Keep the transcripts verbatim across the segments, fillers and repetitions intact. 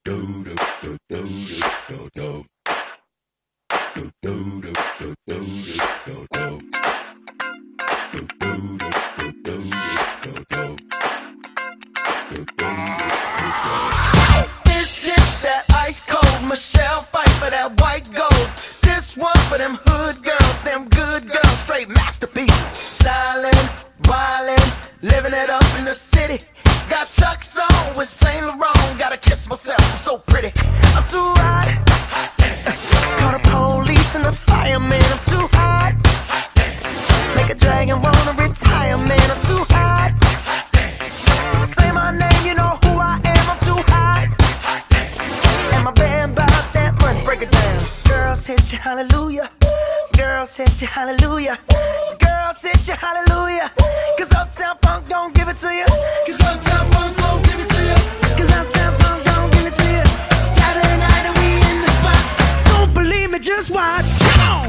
This hit that ice cold Michelle fight for that white gold. This one for them hood girls, them good girls, straight masterpieces. Stylin', wildin', living it up in the city. Got Chuck's on with Saint Laurent. Gotta kiss myself, I'm so pretty. I'm too hot. Call the police and the fireman. I'm too hot. Make a dragon wanna retire, man. I'm too hot. Say my name, you know who I am. I'm too hot. And my band bought that money. Break it down. Girls hit you, hallelujah. Girls hit you, hallelujah. Girls hit you, hallelujah. Cause Uptown Funk don't give it to you. Cause Uptown Funk don't give it to you. Cause Uptown Funk don't give it to you. Saturday night and we in the spot. Don't believe me, just watch. Come on.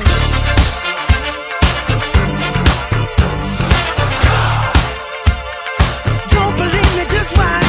Don't believe me, just watch.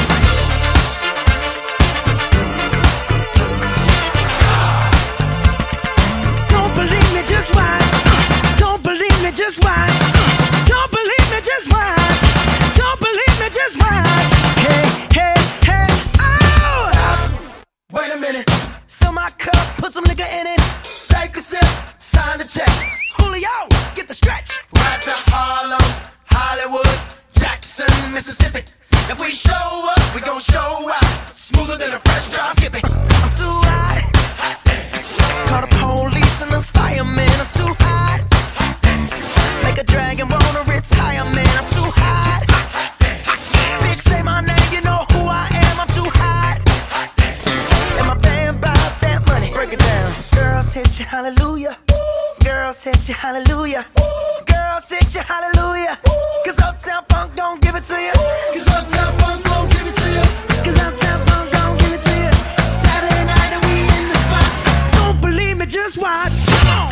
Don't believe me, just watch. Don't believe me, just watch. Don't believe me, just watch. Don't believe me, just watch. Hey, hey, hey, oh! Stop. Wait a minute. Fill my cup, put some nigga in it. Take a sip, sign the check. Julio, get the stretch. Right to Harlem, Hollywood, Jackson, Mississippi. If we show up, we gon' show out. Smoother than a fresh drop skipping. I'm too hot. Call the police and the fireman. I'm too hot. Make a dragon wanna retire, man. I'm too hot. Bitch, say my name, you know who I am. I'm too hot. And my band bought that money. Break it down. Girls hit you, hallelujah. Girls hit you, hallelujah. Girls hit you, hallelujah. Cause Uptown Funk don't give it to you. Cause Uptown Funk don't give it to you. Cause Uptown Funk don't give it to you. Saturday night and we in the spot. Don't believe me, just watch. Come on.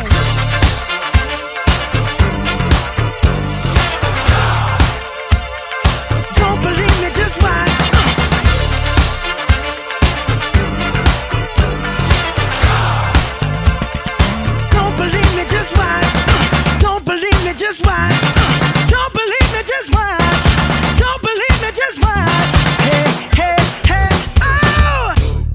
Don't believe me, just watch. Don't believe me, just watch. Don't believe me, just watch. Don't believe me, just watch. Don't believe me, just watch. Hey, hey, hey, oh!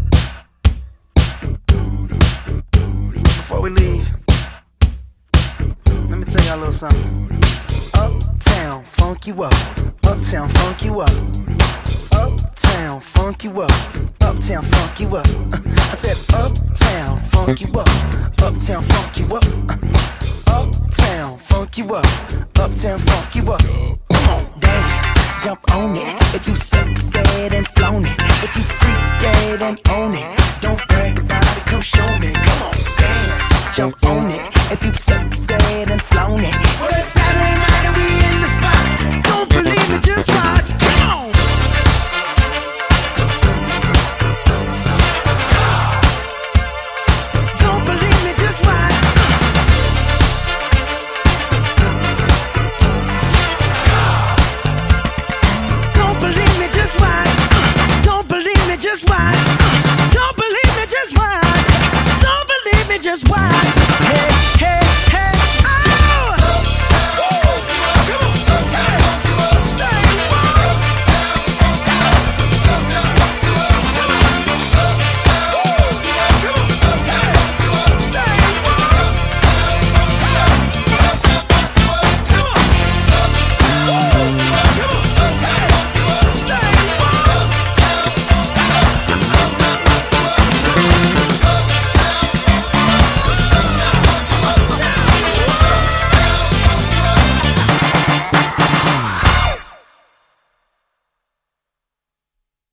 Before we leave, let me tell y'all a little something. Uptown, funk you up. Uptown, funk you up. Uptown, funk you up. Uptown, funk you up. Uh, I said uptown, funk you up. Uptown, funk you up. Uh, uptown, funk you up. Uptown, funk you up. Come on, dance, jump on it. If you sexed and flown it, if you freaked dead and own it,